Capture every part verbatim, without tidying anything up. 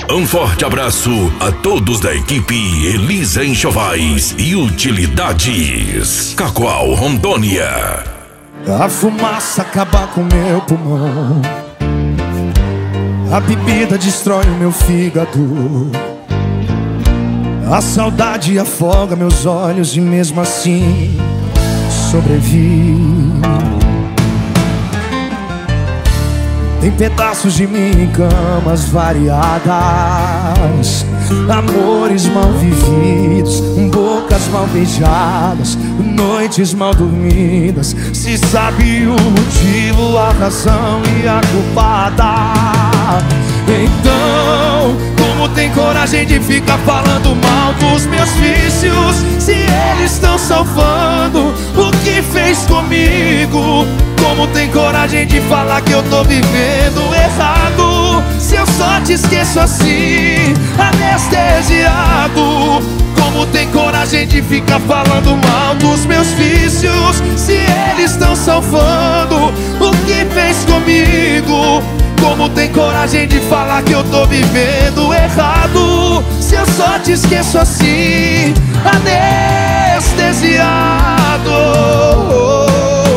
Um forte abraço a todos da equipe Elisa Enxovais e Utilidades. Cacoal, Rondônia. A fumaça acaba com meu pulmão, a bebida destrói o meu fígado, a saudade afoga meus olhos e mesmo assim sobrevivi. Tem pedaços de mim em camas variadas, amores mal vividos, bocas mal beijadas, noites mal dormidas. Se sabe o motivo, a razão e a culpada, então como tem coragem de ficar falando mal dos meus vícios, se eles estão salvando o que fez comigo? Como tem coragem de falar que eu tô vivendo errado, se eu só te esqueço assim, anestesiado? Como tem coragem de ficar falando mal dos meus vícios, se eles estão salvando o que fez comigo? Como tem coragem de falar que eu tô vivendo errado, se eu só te esqueço assim, anestesiado?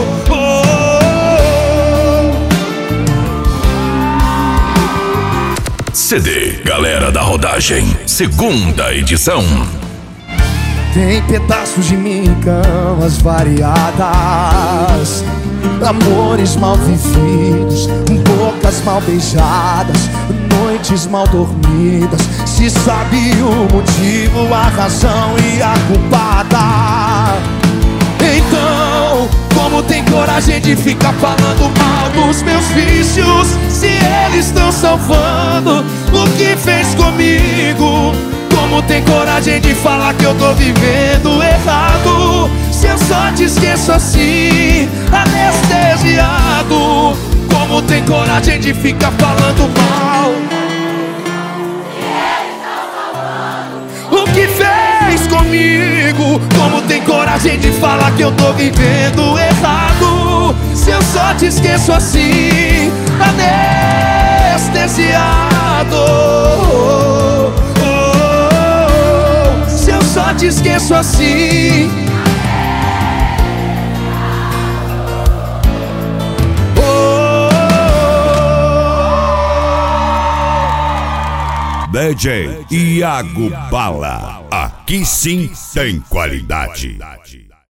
C D Galera da Rodagem, segunda edição. Tem pedaços de mim em camas variadas, amores mal vividos, bocas mal beijadas, noites mal dormidas. Se sabe o motivo, a razão e a culpada, então como tem coragem de ficar falando mal dos meus vícios, se eles estão salvando o que fez comigo? Como tem coragem de falar que eu tô vivendo errado, se eu só te esqueço assim, anestesiado? Como tem coragem de ficar falando mal o que fez comigo? Como tem coragem de falar que eu tô vivendo errado, se eu só te esqueço assim, anestesiado? Se eu só te esqueço assim, D J Iago Bala, aqui sim tem qualidade.